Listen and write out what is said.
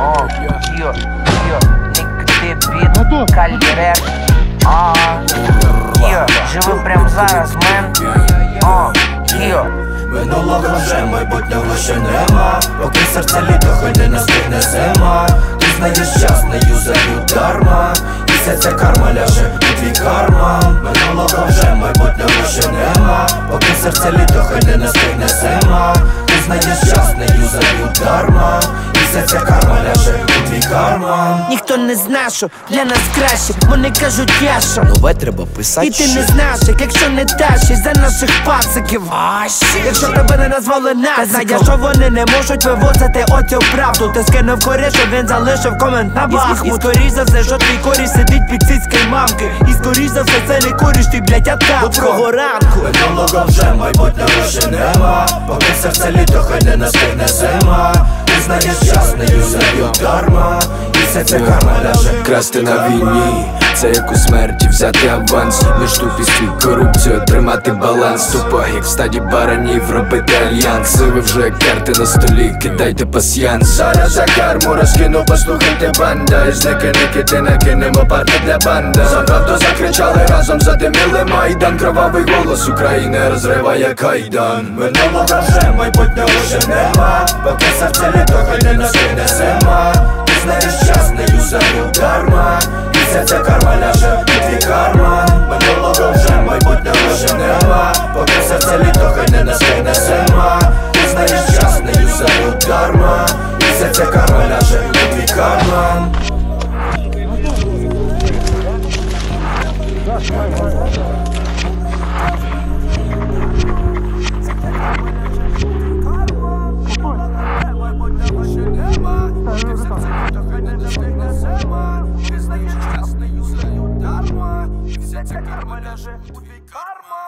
Никди Кальдерек. Живи прям зараз, мен. Минулого вже майбутнього ще нема. Поки серце літо, хай не настигне зима. Ти знаєш час, не юзаю дарма. І ця карма ляже у твій карман. Минулого вже майбутнього ще нема. Поки серце літо, хай не настигне зима. Ти знаєш час, не юзаю дарма. І ця карма ляже у твій карман. Ніхто не знає, що для нас краще. Вони кажуть, яша нове треба писати. І ти не знаєш, якщо не тащиш за наших пациків. Якщо тебе не назвали нациком, знаєш, що вони не можуть вивозити оцю правду. Ти скинув корі, щоб він залишив комент на бахмут. І скоріш за все, що твій коріш сидить під цицькою мамки. І скоріш за все, це не коріш, ти, блядь, атаку. Доброго ранку. Минулого вже майбутнього ще нема. Поки серце літо, хай не настигне зима. Ти знаєш час, не юзаю дарма. І ця карма ляже. Красти на війні, це як у смерті взяти аванс. Між тупістю і корупцією тримати баланс. Тупо як в стаді баранів робити альянси. Ви вже карти на столі, кидайте пасьянс. Зараз за карму розкину, послухайте банда. І зники ти накинемо парти для банда. За правду закричали, разом задимили майдан. Кровавий голос України розриває кайдан. Минулого вже майбутнього ще нема. Поки серце літо, хай не настигне зима. Ти знаєш час, не юзаю дарма. І ця карма ляже у твій карман. Минулого вже майбутнього ще нема. Поки серце літо, хай не настигне зима. Ти знаєш час, не юзаю дарма. І ця карма ляже у твій карман. Ця карма ляже у твій карман.